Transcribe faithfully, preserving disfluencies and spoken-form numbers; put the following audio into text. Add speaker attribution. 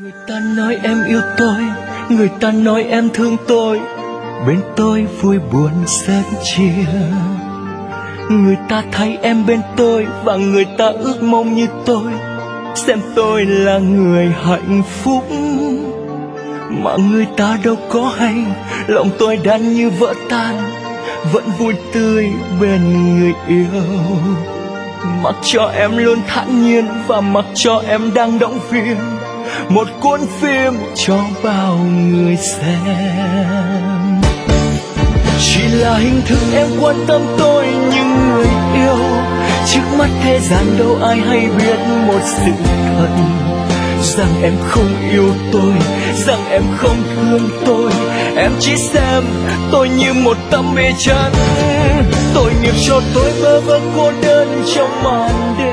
Speaker 1: Người ta nói em yêu tôi, người ta nói em thương tôi, bên tôi vui buồn sớt chia. Người ta thấy em bên tôi và người ta ước mong như tôi, xem tôi là người hạnh phúc. Mà người ta đâu có hay, lòng tôi đã như vỡ tan, vẫn vui tươi bên người yêu. Mặc cho em luôn thản nhiên và mặc cho em đang động viên, một cuốn phim cho bao người xem. Chỉ là hình thức em quan tâm tôi như người yêu, trước mắt thế gian đâu ai hay biết một sự thật, rằng em không yêu tôi, rằng em không thương tôi. Em chỉ xem tôi như một tấm bia chân, tội nghiệp cho tôi bơ vơ cô đơn trong màn đêm.